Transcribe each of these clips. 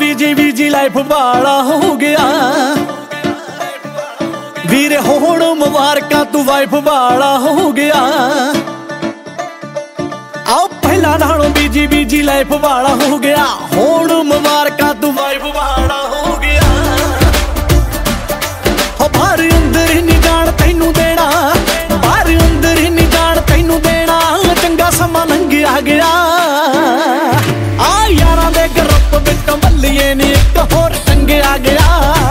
ਬੀਜੀ life ਵਾਲਾ ਹੋ ਗਿਆ ਵੀਰੇ ਹੁਣ ਮੁਬਾਰਕਾਂ ਤੂੰ ਵਾਈਫ ਵਾਲਾ ਹੋ ਗਿਆ। ਆਓ ਪਹਿਲਾਂ ਨਾਲੋਂ ਬੀਜੀ ਲਾਈਫ ਵਾਲਾ ਹੋ ਗਿਆ ਹੁਣ ਮੁਬਾਰਕਾਂ ਤੂੰ ਵਾਈਫ ਵਾਲਾ ਹੋ ਗਿਆ। ਹੋ ਬਾਹਰ ਅੰਦਰ ਹੀ ਨਹੀਂ ਜਾਣ ਤੈਨੂੰ ਦੇਣਾ, ਬਾਹਰ ਅੰਦਰ ਹੀ ਨਹੀਂ ਜਾਣ ਤੈਨੂੰ ਦੇਣਾ, ਚੰਗਾ ਸਮਾਂ ਲੰਘਿਆ ਗਿਆ। ਆ ਯਾਰਾਂ ਦੇ ਗਰੁੱਪ ਵਿੱਚੋਂ ਬੱਲੀਏ ਨੀ ਇੱਕ ਹੋਰ ਟੰਗਿਆ ਗਿਆ।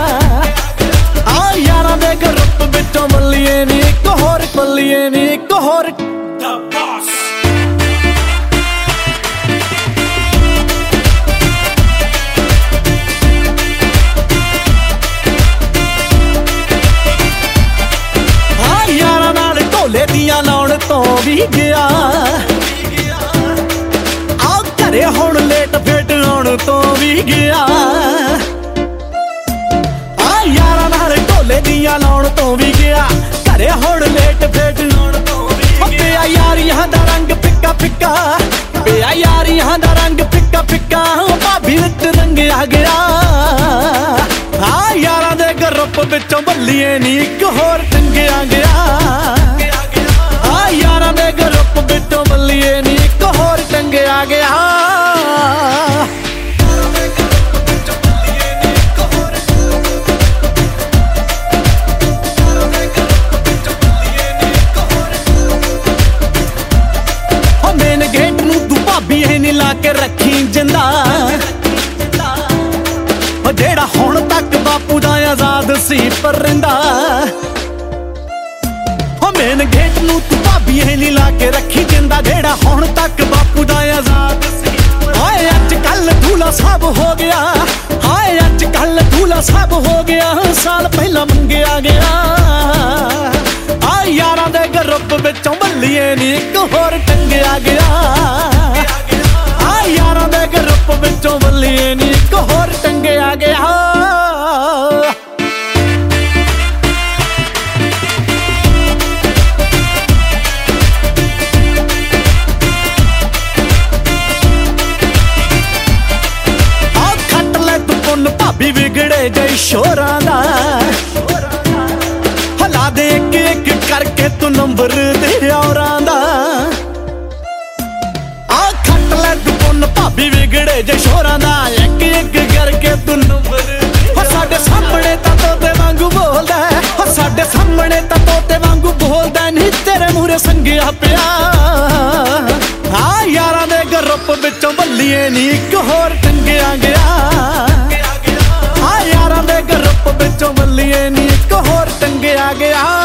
ਆ ਯਾਰਾਂ ਦੇ ਗਰੁੱਪ ਵਿੱਚੋਂ ਬੱਲੀਏ ਨੀ ਇੱਕ ਹੋਰ, ਬੱਲੀਏ ਨੀ ਇੱਕ ਹੋਰ। ਢੋਲੇ ਦੀਆਂ ਲਾਉਣ ਤੋਂ ਵੀ ਗਿਆ ਆ ਘਰੇ ਹੁਣ ਲੇਟ ਫੇਟ ਆਉਣ ਤੋਂ ਵੀ ਗਿਆ। ਆ ਯਾਰਾਂ ਨਾਲ ਢੋਲੇ ਦੀਆਂ ਲਾਉਣ ਤੋਂ ਵੀ ਗਿਆ ਘਰੇ ਹੁਣ ਲੇਟ ਫੇਟ ਆਉਣ ਤੋਂ ਵੀ ਗਿਆ। ਪਿਆ ਯਾਰੀਆਂ ਦਾ ਰੰਗ ਫਿੱਕਾ ਫਿੱਕਾ, ਪਿਆ ਯਾਰੀਆਂ ਦਾ ਰੰਗ ਫਿੱਕਾ ਫਿੱਕਾ, ਭਾਬੀ ਵਿੱਚ ਰੰਗਿਆ ਗਿਆ। ਆ ਯਾਰਾਂ ਦੇ ਗਰੁੱਪ ਵਿੱਚੋਂ ਬੱਲੀਏ ਨੀ ਇੱਕ ਹੋਰ ਟੰਗਿਆ ਗਿਆ। ਯਾਰਾਂ ਦੇ ਗਰੁੱਪ ਵਿੱਚੋਂ ਬੱਲੀਏ ਨੀ ਇੱਕ ਹੋਰ ਟੰਗਿਆ ਗਿਆ। ਹੋ ਮੇਨ ਗੇਟ ਨੂੰ ਤੂੰ ਭਾਬੀ ਇਹ ਨੀ ਲਾ ਕੇ ਰੱਖੀ ਜਿੰਦਾ, ਜਿਹੜਾ ਹੁਣ ਤੱਕ ਬਾਪੂ ਦਾ ਆਜ਼ਾਦ ਸੀ ਪਰਿੰਦਾ। ਮੇਨ ਗੇਟ ਨੂੰ ਤੂੰ ਭਾਬੀ ਇਹ ਨੀ ਲਾ ਕੇ ਰੱਖੀ ਜਿੰਦਾ, ਜਿਹੜਾ ਹੁਣ ਤੱਕ ਬਾਪੂ ਦਾ ਆਜ਼ਾਦ ਸੀ। ਹਾਏ ਅੱਜ ਕੱਲ ਦੂਲਾ ਸਾਹਿਬ ਹੋ ਗਿਆ, ਹਾਏ ਅੱਜ ਕੱਲ ਦੂਲਾ ਸਾਹਿਬ ਹੋ ਗਿਆ, ਸਾਲ ਪਹਿਲਾਂ ਮੰਗਿਆ ਗਿਆ। ਆ ਯਾਰਾਂ ਦੇ ਗਰੁੱਪ ਵਿੱਚੋਂ ਬੱਲੀਏ ਨੀ ਇੱਕ ਹੋਰ ਟੰਗਿਆ ਗਿਆ। ਆ ਯਾਰਾਂ ਦੇ ਗਰੁੱਪ ਵਿੱਚੋਂ ਬੱਲੀਏ ਨੀ ਇੱਕ ਹੋਰ ਟੰਗਿਆ ਗਿਆ। ਭਾਬੀ ਵਿਗੜੇ ਜਈ ਸ਼ੋਰਾਂ ਦਾ, ਹਲਾ ਦੇ ਇੱਕ ਇੱਕ ਕਰਕੇ ਤੂੰ ਨੰਬਰ ਦੇ ਔਰਾਂ ਦਾ। ਆ ਖੱਟ ਲੈ ਤੂੰ ਪੁੰਨ ਭਾਬੀ ਵਿਗੜੇ ਜਈ ਸ਼ੋਰਾਂ ਦਾ, ਇੱਕ ਇੱਕ ਕਰਕੇ ਤੂੰ ਨੰਬਰ। ਹੋ ਸਾਡੇ ਸਾਹਮਣੇ ਤਾਂ ਤੋਤੇ ਵਾਂਗੂ ਬੋਲਦਾ, ਹੋ ਸਾਡੇ ਸਾਹਮਣੇ ਤਾਂ ਤੋਤੇ ਵਾਂਗੂ ਬੋਲਦਾ, ਨਹੀਂ ਤੇਰੇ ਮੂਹਰੇ ਸੰਗਿਆ ਪਿਆ। ਆ ਯਾਰਾਂ ਦੇ ਗਰੁੱਪ ਵਿੱਚੋਂ ਬੱਲੀਏ ਨੀ ਇੱਕ ਹੋਰ ਟੰਗਿਆ ਗਿਆ। ਯਾਰਾਂ ਦੇ ਗਰੁੱਪ ਵਿੱਚੋਂ ਬੱਲੀਏ ਨੀ ਇੱਕ ਹੋਰ ਟੰਗਿਆ ਗਿਆ।